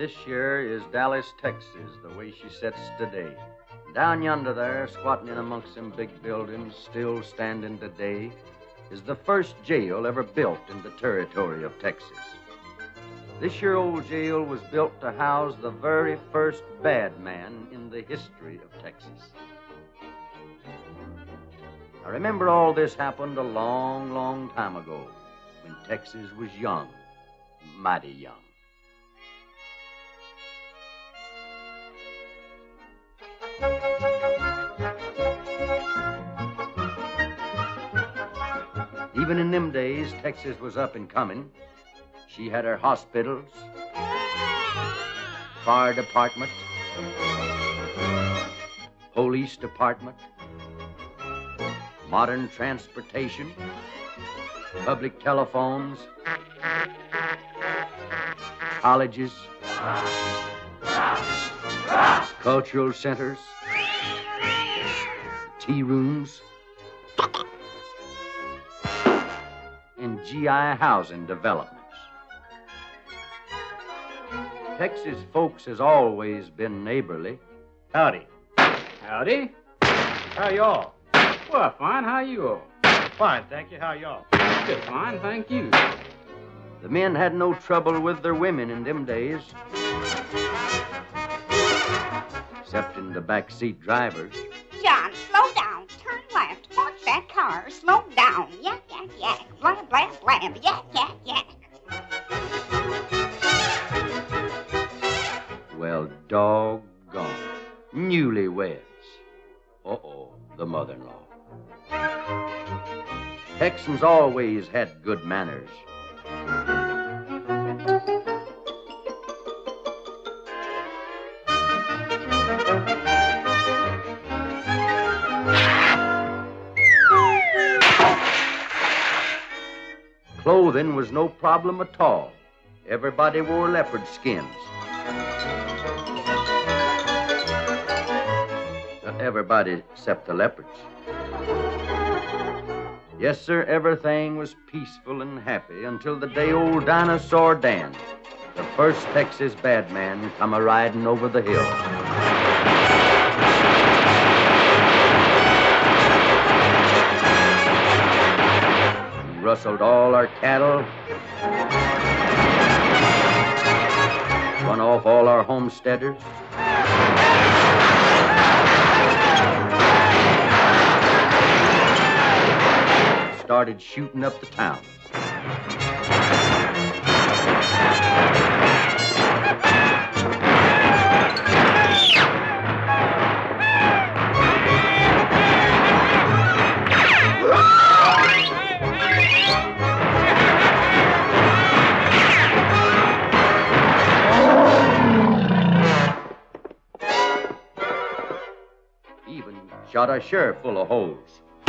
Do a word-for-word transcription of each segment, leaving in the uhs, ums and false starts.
This here is Dallas, Texas, the way she sits today. Down yonder there, squatting in amongst them big buildings, still standing today, is the first jail ever built in the territory of Texas. This here old jail was built to house the very first bad man in the history of Texas. I remember all this happened a long, long time ago when Texas was young, mighty young. Even in them days, Texas was up and coming. She had her hospitals, fire department, police department, modern transportation, public telephones, colleges, cultural centers, tea rooms, and G I housing developments. Texas folks has always been neighborly. Howdy. Howdy. How y'all? Well, fine. How you all? Fine, thank you. How y'all? Good, fine. Thank you. The men had no trouble with their women in them days, excepting the backseat drivers. John, slow down. Turn left. Watch that car. Slow down. Yak, yak, yak. Blah, blah, blah. Yak, yak, yak. Well, doggone. Newlyweds. Uh-oh, the mother-in-law. Texans always had good manners. Clothing was no problem at all. Everybody wore leopard skins. Everybody except the leopards. Yes, sir, everything was peaceful and happy until the day old Dinosaur Dan, the first Texas bad man, come a-riding over the hill. He rustled all our cattle, run off all our homesteaders, started shooting up the town. Even shot a sheriff full of holes.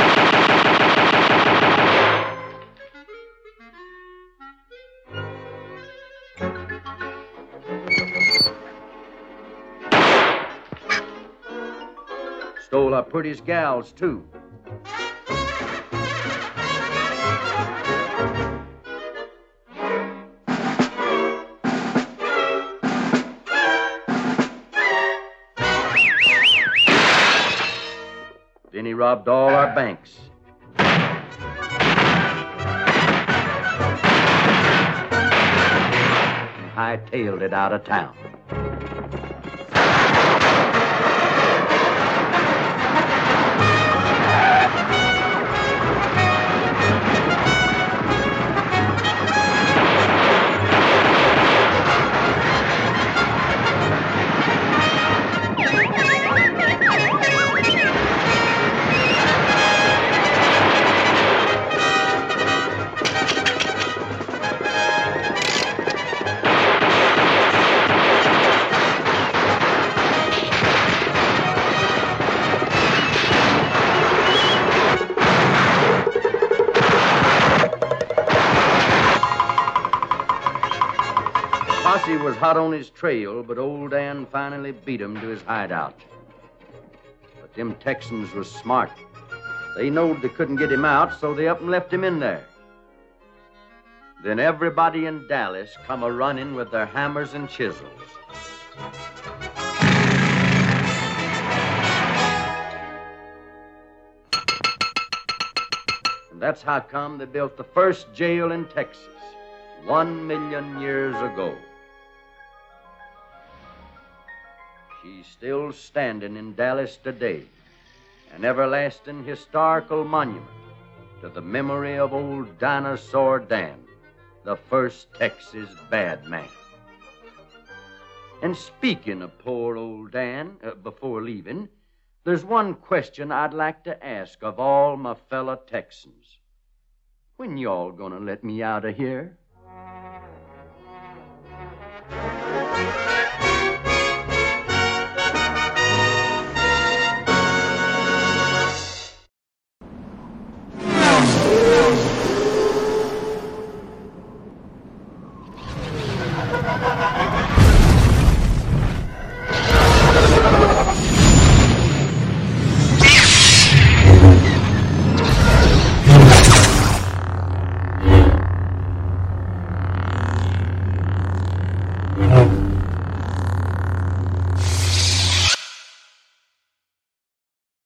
Stole our prettiest gals, too. Then he robbed all our banks. And hightailed it out of town. Posse was hot on his trail, but old Dan finally beat him to his hideout. But them Texans was smart. They knowed they couldn't get him out, so they up and left him in there. Then everybody in Dallas come a-running with their hammers and chisels. And that's how come they built the first jail in Texas one million years ago. She's still standing in Dallas today, an everlasting historical monument to the memory of old Dinosaur Dan, the first Texas bad man. And speaking of poor old Dan, uh, before leaving, there's one question I'd like to ask of all my fellow Texans. When y'all gonna let me out of here?